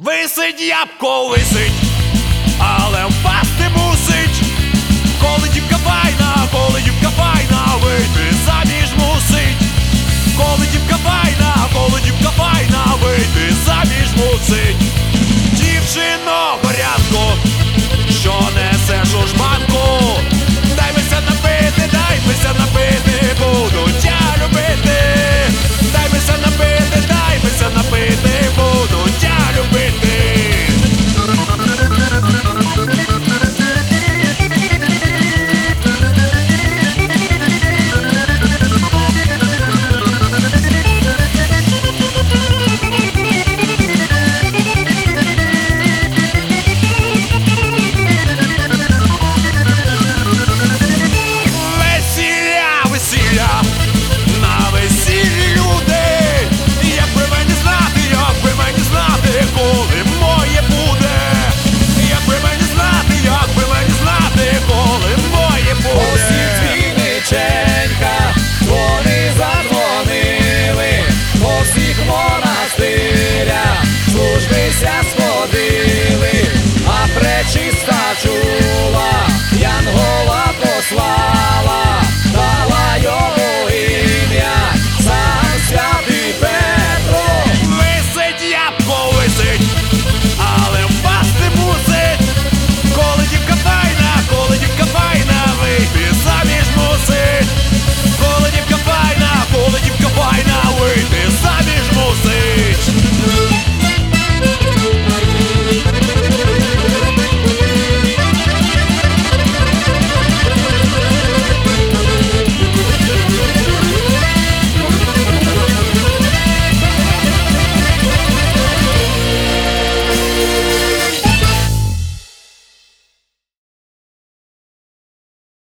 Висить ябко, висить, але впасти мусить. Коли дівка файна, коли дівка файна, вийти заміж мусить. Коли дівка файна, коли дівка файна, вийти заміж мусить.